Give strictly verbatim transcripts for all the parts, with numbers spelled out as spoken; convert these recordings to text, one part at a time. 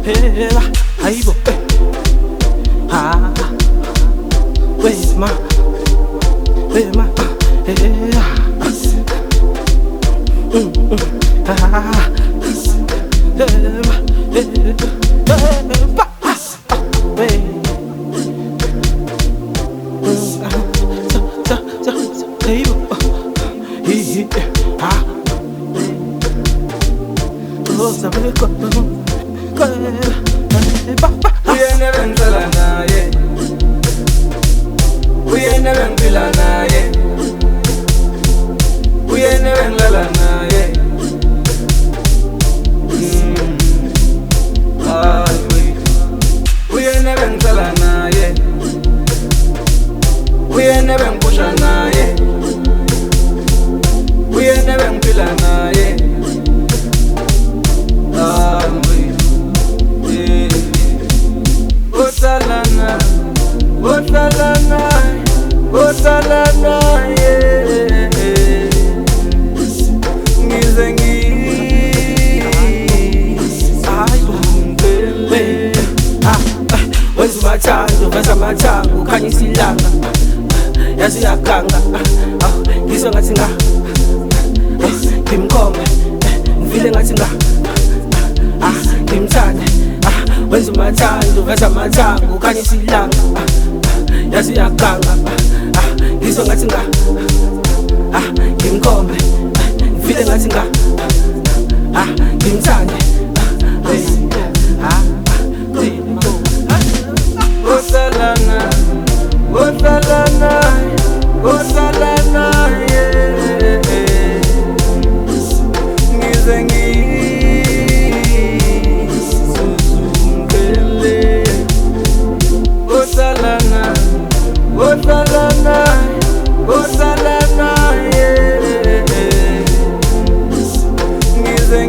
hey, hayibo, ha, wait ma, wait ma, hey, mm, mm, ha, hey ma, hey, hey, ba, wait, mm, sa, sa, sa, hayibo, hi, hi, ha, oh, sa me ko, ko, ba, ba. We ain't never ngicela naye, we ain't never ngiphila naye, we ain't never ngilala naye. Mm. Ay, we we ain't never ngicela naye, we ain't never ngiphusha naye, we ain't never ngiphila naye. Ay, we yeah. Osalana, Osalana, Osalana, yeah. Ngize ngizengile, ah, wenza umathando, wenza amathambo, ukhanyisa ilanga, yazi uyaganga, ngizwe ngathi nga, ngimkhombe, ngivile ngathi nga, ngimthande, wenza umathando, wenza amathambo, ukhanyisa ilanga, yazi uyaganga, ngizwe ngathi nga, ngimkhombe, ngivile ngathi nga, ngimthande. Osalana, Osalana, Osalana, yeah. Ngize ngizungele. Osalana, Osalana, Osalana, yeah. Ngize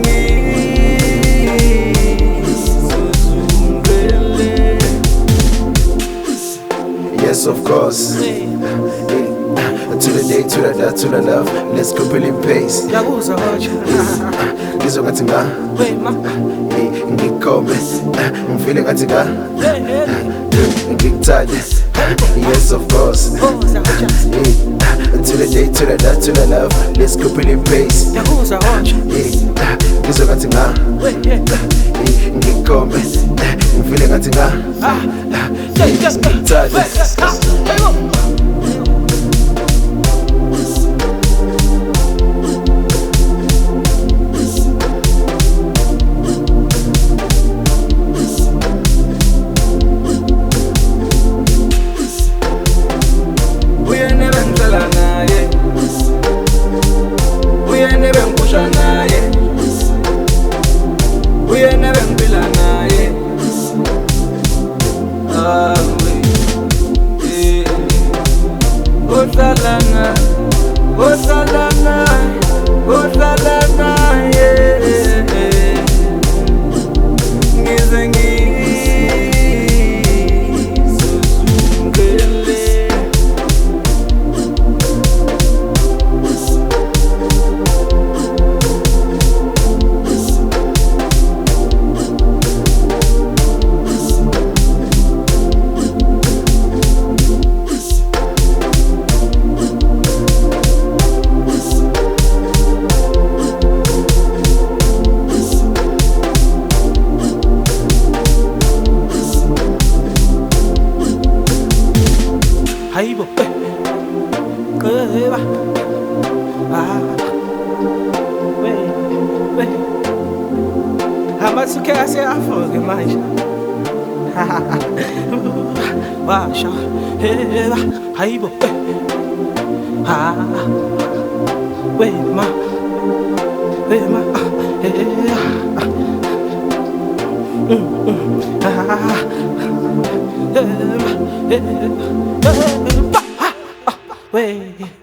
ngizungele. Yes, of course. Hey, to the day, to the dot, to the love. Let's go really pace. Yabuza hoja, Ngizwe ngathi nga, wait ma, ngikhombe, ngifile ngathi nga, hey, hey, ngikuthande. Yes, of course. buza hoja, Hey, to the day, to the dot, to the love. Let's go really pace. yabuza hoja, Ngizwe ngathi nga, wait, yeah, ngikhombe, ngifile ngathi nga, ah, yeah, yeah, ngikuthande. wait, ah, hey, wo. We ain't never ngicela naye, we ain't never ngiphusha naye, we ain't never ngiphila naye. Ah, we yeah. Osalana, Osalana, Osalana, yeah. Ngize ngizungele. Hayibo, keba, ah, wait, wait, amathuke aseyafoke manje, washa, heba, hayibo, ah, wait ma, wait ma, hey, mm, mm, ah, hey, hey, hey.